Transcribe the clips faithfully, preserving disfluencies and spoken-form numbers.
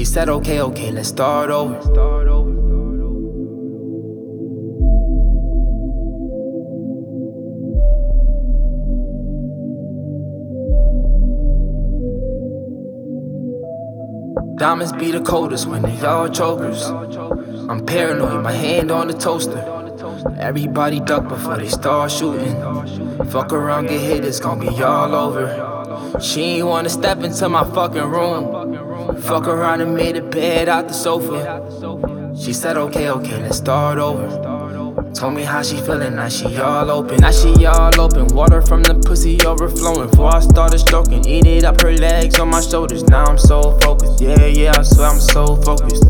She said, okay, okay, let's start over. Diamonds be the coldest when they all chokers. I'm paranoid, my hand on the toaster. Everybody duck before they start shooting. Fuck around, get hit, it's gon' be all over. She ain't wanna step into my fucking room. Fuck around and made a bed out the sofa. She said, okay, okay, let's start over. Told me how she feelin', now she all open. Now she all open, water from the pussy overflowing. Before I started stroking, eat it up, her legs on my shoulders. Now I'm so focused, yeah, yeah, I swear I'm so focused.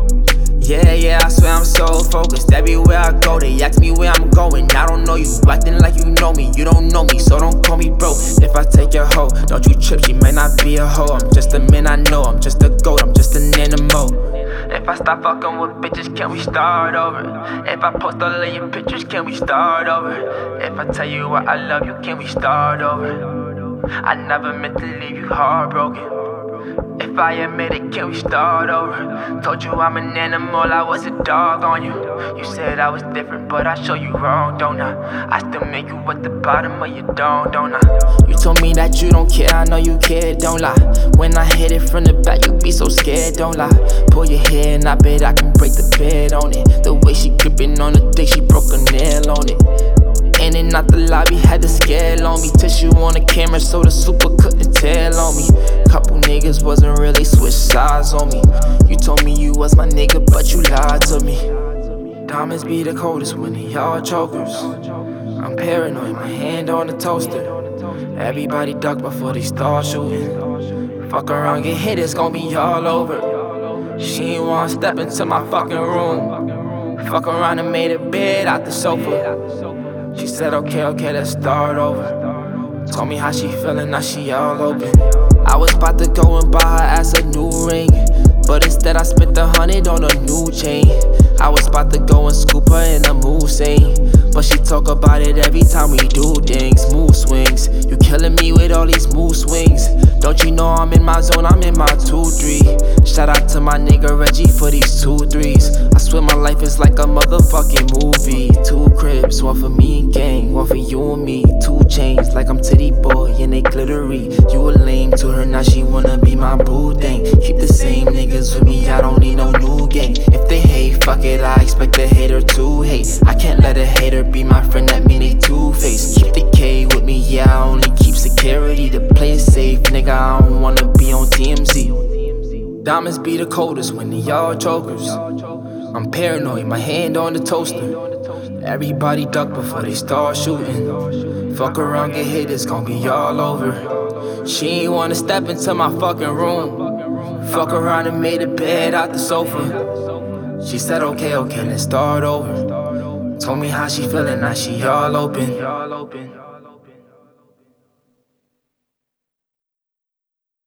Yeah, yeah, I swear I'm so focused. Everywhere I go, they ask me where I'm going. I don't know you, acting like you know me. You don't know me, so don't call me bro. If I take your hoe, don't you trip, she may not be a hoe. I'm just a man, I know, I'm just a goat, I'm just an animal. If I stop fucking with bitches, can we start over? If I post all of your pictures, can we start over? If I tell you what I love you, can we start over? I never meant to leave you heartbroken. If I admit it, can we start over? Told you I'm an animal, I was a dog on you. You said I was different, but I show you wrong, don't I? I still make you at the bottom of your dome, don't I? You told me that you don't care, I know you care, don't lie. When I hit it from the back, you be so scared, don't lie. Pull your hair and I bet I can break the bed on it. The way she gripping on the dick, she broke a nail on it. In and out the lobby, had the scale on me. Tissue on the camera so the super couldn't tell on me. Couple niggas wasn't really switch sides on me. You told me you was my nigga, but you lied to me. Diamonds be the coldest when they all chokers. I'm paranoid, my hand on the toaster. Everybody duck before they start shooting. Fuck around, get hit, it's gon' be all over. She ain't wanna step into my fucking room. Fuck around and made a bed out the sofa. She said, okay, okay, let's start over. Told me how she feelin', now she all open. I was about to go and buy her ass a new ring, but instead I spent a hundred on a new chain. I was about to go and scoop her in a mood scene, but she talk about it every time we do things. Mood swings, you killing me with all these mood swings. Don't you know I'm in my zone, I'm in my two three. Shout out to my nigga Reggie for these two threes. I swear my life is like a motherfucking movie. Two cribs, one for me and gang, one for you and me. Two chains like I'm Titty Boy and they glittery. You a lame to her, now she wanna be my boo thing. Keep the same niggas with me, I don't need no new gang. If they hate, fuck it, I expect a hater to hate. I can't let a hater be my friend, that mean they two-faced. Keep the K with me, yeah, I only keep security to play it safe, nigga, I don't wanna be on T M Z. Diamonds be the coldest when they all chokers. I'm paranoid, my hand on the toaster. Everybody duck before they start shooting. Fuck around, get hit, it's gon' be all over. She ain't wanna step into my fucking room. Fuck around and made a bed out the sofa. She said, okay, okay, let's start over. Told me how she feelin', now she all open.